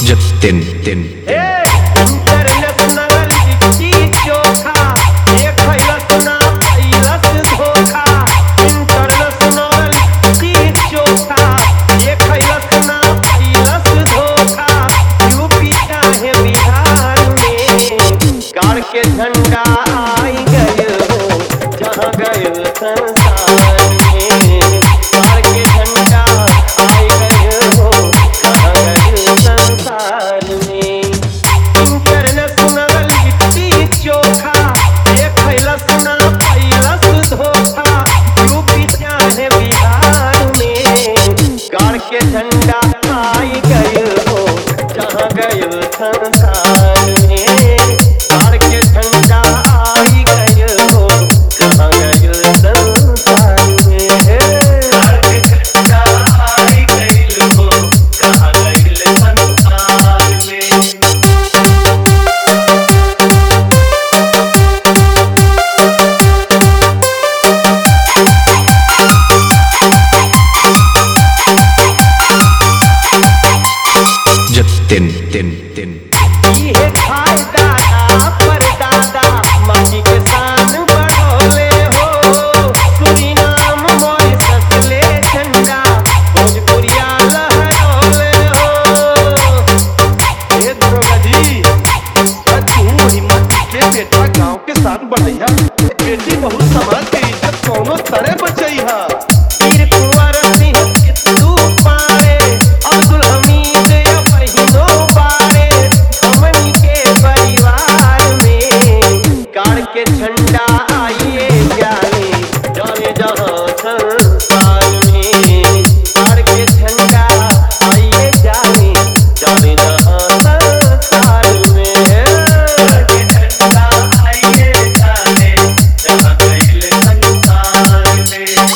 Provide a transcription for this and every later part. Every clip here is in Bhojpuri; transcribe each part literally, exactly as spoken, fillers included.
जतिन तिन इंटरनेशनल लिट्टी चोखा ये खैलस ना पैलस धोखा। इंटरनेशनल लिट्टी चोखा ये खैलस ना पैलस धोखा। यूपी चाहे बिहार में गाड़ के झंडा आई गए हो जहाँ गए संसार में। गाड़ के झंडा आई गए हो जहाँ गए संसार में। इंटरनेशनल लिट्टी चोखा ये खैलस ना पैलस धोखा। यूपी चाहे बिहार में गाड़ के झंडा आई गए हो जहाँ गए संसार में। गाड़ के झंडा आई गए हो जहाँ गए संसार में। गाड़ के झंडा आई गए हो जहाँ गए संसार में। जतिन तिन तिन ये खाए दादा पर दादा माटी के शान बढ़ोले हो। सुरीनाम मॉरिशस ले झंडा भोजपुरिया लहरोले हो। ए दरोगा जी, तू हिम्मत के बेटा गांव के साथ बढ़ैया। बेटी बहुत समाज के इज्जत कौनो तरह बचैहा। वीर कुंवर सिंह चित्तू पारे अब्दुल हमीद या बहिनो बारे हमनी के परिवार में गाड़ के झंडा आइए जाने जाने जहाँ संसार में। गाड़ के झंडा आइए जाने जाने जहाँ संसार में। गाड़ के झंडा आइए जाने जहाँ गए संसार में।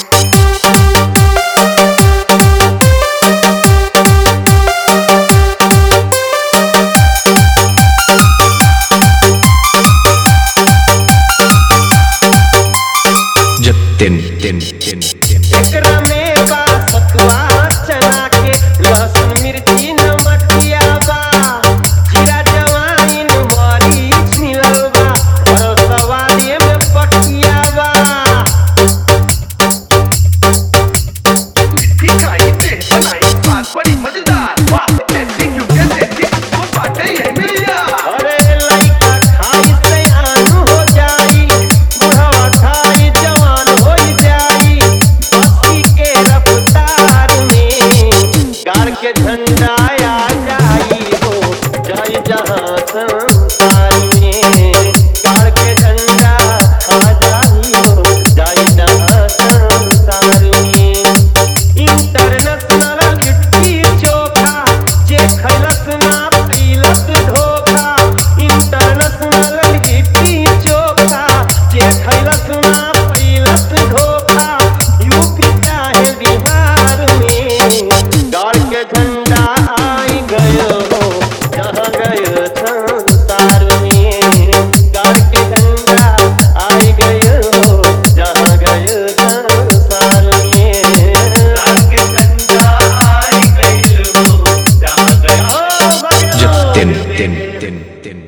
जतिन तिन तिन एकरा में बा सतुआ चना के लहसुन मिर्ची नमकिया बा। जीरा जवाइन मरीच मिलल बा और सवादे में पकिया बा। लिट्टी खाई ते बनाई बात बड़ी मजेदार। वाह, ऐसी क्यों कहते थे वो बातें है मिलिया। अरे लइका खाई से आन हो जाई बुढ़वा खाई जवान हो जाई। बस्ती के रफ्तार में गाड़ के झंडा आ जाई हो जाई जहाँ संसार में। गाड़ के झंडा आ जाई हो जाई जहाँ संसार में। इंटरनेशनल लिट्टी चोखा जे खैलस ना पैलस धोखा। इंटरनेशनल लिट्टी चोखा जे खैलस ना पैलस धोखा। यूपी चाहे बिहार में गाड़ के झंडा आई गए हो जहाँ गए संसार में। गाड़ के झंडा आई गए हो जहाँ गए संसार में। गाड़ के झंडा आई गए हो जहाँ गए। जतिन तिन तिन तिन